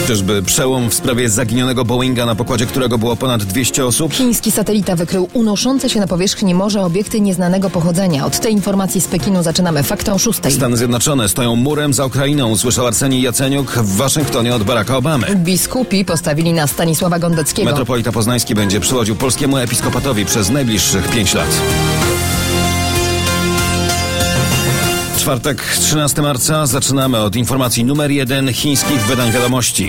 Czyżby przełom w sprawie zaginionego Boeinga, na pokładzie którego było ponad 200 osób? Chiński satelita wykrył unoszące się na powierzchni morza obiekty nieznanego pochodzenia. Od tej informacji z Pekinu zaczynamy. Fakt o 6:00. Stany Zjednoczone stoją murem za Ukrainą, usłyszał Arsenij Jaceniuk w Waszyngtonie od Baracka Obamy. Biskupi postawili na Stanisława Gondeckiego. Metropolita Poznański będzie przywodził polskiemu episkopatowi przez najbliższych 5 lat. Czwartek, 13 marca. Zaczynamy od informacji numer 1 chińskich wydań wiadomości.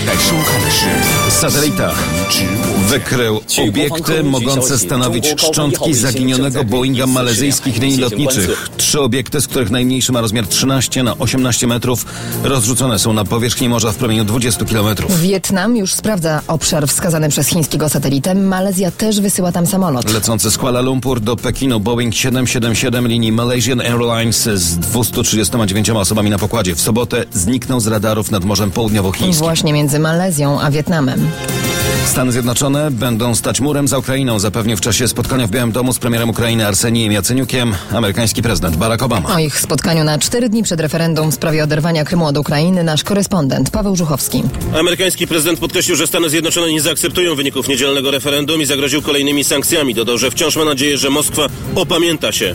Satelita wykrył obiekty mogące stanowić szczątki zaginionego Boeinga malezyjskich linii lotniczych. 3 obiekty, z których najmniejszy ma rozmiar 13 na 18 metrów, rozrzucone są na powierzchni morza w promieniu 20 kilometrów. Wietnam już sprawdza obszar wskazany przez chińskiego satelitę. Malezja też wysyła tam samolot. Lecący z Kuala Lumpur do Pekinu Boeing 777 linii Malaysian Airlines z 239 osobami na pokładzie w sobotę zniknął z radarów nad Morzem Południowochińskim. Właśnie między Malezją a Wietnamem. Stany Zjednoczone będą stać murem za Ukrainą, zapewnił w czasie spotkania w Białym Domu z premierem Ukrainy Arsenijem Jaceniukiem amerykański prezydent Barack Obama. O ich spotkaniu na 4 dni przed referendum w sprawie oderwania Krymu od Ukrainy nasz korespondent Paweł Żuchowski. Amerykański prezydent podkreślił, że Stany Zjednoczone nie zaakceptują wyników niedzielnego referendum i zagroził kolejnymi sankcjami. Dodał, że wciąż ma nadzieję, że Moskwa opamięta się.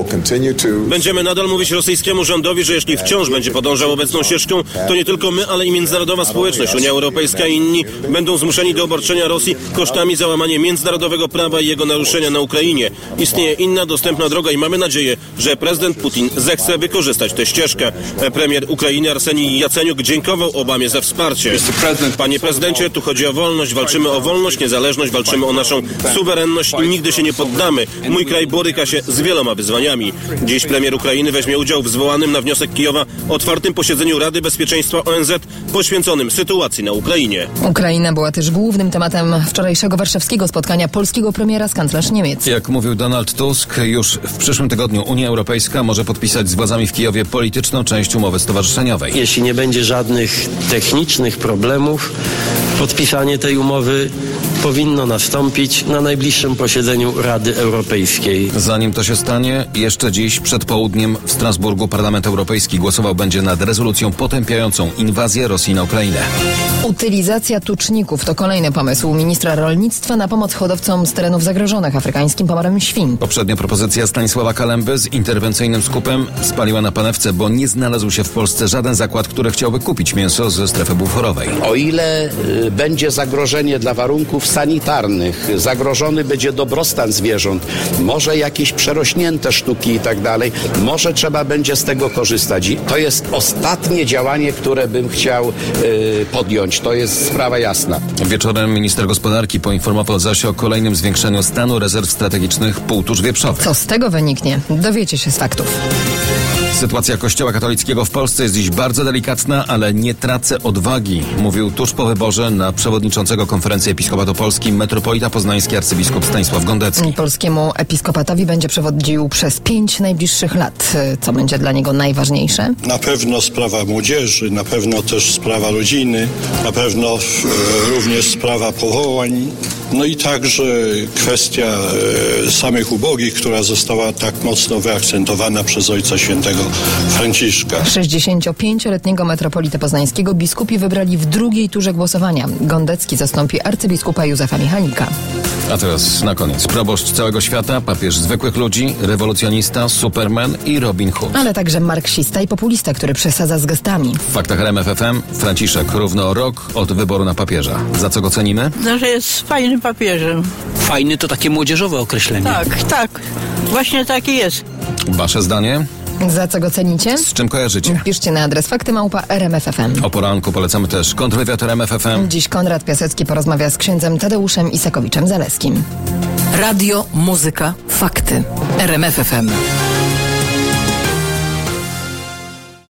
Będziemy nadal mówić rosyjskiemu rządowi, że jeśli wciąż będzie podążał obecną ścieżką, to nie tylko my, ale i międzynarodowa społeczność, Unia Europejska i inni będą zmuszeni do obarczenia Rosji kosztami za łamanie międzynarodowego prawa i jego naruszenia na Ukrainie. Istnieje inna dostępna droga i mamy nadzieję, że prezydent Putin zechce wykorzystać tę ścieżkę. Premier Ukrainy Arsenij Jaceniuk dziękował Obamie za wsparcie. Panie prezydencie, tu chodzi o wolność. Walczymy o wolność, niezależność, walczymy o naszą suwerenność i nigdy się nie poddamy. Mój kraj boryka się z wieloma wyzwaniami. Dziś premier Ukrainy weźmie udział w zwołanym na wniosek Kijowa otwartym posiedzeniu Rady Bezpieczeństwa ONZ poświęconym sytuacji na Ukrainie. Ukraina była też głównym tematem wczorajszego warszawskiego spotkania polskiego premiera z kanclerz Niemiec. Jak mówił Donald Tusk, już w przyszłym tygodniu Unia Europejska może podpisać z władzami w Kijowie polityczną część umowy stowarzyszeniowej. Jeśli nie będzie żadnych technicznych problemów, podpisanie tej umowy powinno nastąpić na najbliższym posiedzeniu Rady Europejskiej. Zanim to się stanie, jeszcze dziś przed południem w Strasburgu Parlament Europejski głosował będzie nad rezolucją potępiającą inwazję Rosji na Ukrainę. Utylizacja tuczników to kolejny pomysł ministra rolnictwa na pomoc hodowcom z terenów zagrożonych afrykańskim pomorem świń. Poprzednia propozycja Stanisława Kalemby z interwencyjnym skupem spaliła na panewce, bo nie znalazł się w Polsce żaden zakład, który chciałby kupić mięso ze strefy buforowej. O ile będzie zagrożenie dla warunków sanitarnych, zagrożony będzie dobrostan zwierząt, może jakieś przerośnięte sztuki i tak dalej, może trzeba będzie z tego korzystać. I to jest ostatnie działanie, które bym chciał podjąć. To jest sprawa jasna. Wieczorem minister gospodarki poinformował zaś o kolejnym zwiększeniu stanu rezerw strategicznych półtusz wieprzowych. Co z tego wyniknie? Dowiecie się z faktów. Sytuacja Kościoła katolickiego w Polsce jest dziś bardzo delikatna, ale nie tracę odwagi, mówił tuż po wyborze na przewodniczącego Konferencji Episkopatu Polski metropolita poznański arcybiskup Stanisław Gondecki. Polskiemu episkopatowi będzie przewodził przez 5 najbliższych lat. Co będzie dla niego najważniejsze? Na pewno sprawa młodzieży, na pewno też sprawa rodziny, na pewno również sprawa powołań, no i także kwestia samych ubogich, która została tak mocno wyakcentowana przez Ojca Świętego Franciszka. 65-letniego metropolitę poznańskiego biskupi wybrali w drugiej turze głosowania. Gondecki zastąpi arcybiskupa Józefa Michalika. A teraz na koniec proboszcz całego świata, papież zwykłych ludzi, rewolucjonista, superman i Robin Hood. Ale także marksista i populista, który przesadza z gestami. W faktach RMF FM Franciszek równo rok od wyboru na papieża. Za co go cenimy? No, że jest fajnym papieżem. Fajny to takie młodzieżowe określenie. Tak. Właśnie taki jest. Wasze zdanie? Za co go cenicie? Z czym kojarzycie? Piszcie na adres fakty@rmf.fm. O poranku polecamy też kontrwywiad RMF FM. Dziś Konrad Piasecki porozmawia z księdzem Tadeuszem Isakowiczem-Zaleskim. Radio, muzyka, fakty. RMF FM.